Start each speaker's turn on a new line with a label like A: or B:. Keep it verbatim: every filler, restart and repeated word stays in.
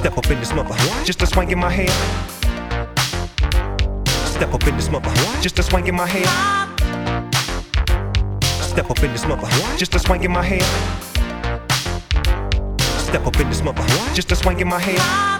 A: Step up in this mother, just a swing in my hair. Step up in this mother, just a swing in my hair. Step up in this mother, just a swing in my hair. Step up in this mother, just a swing in my hair.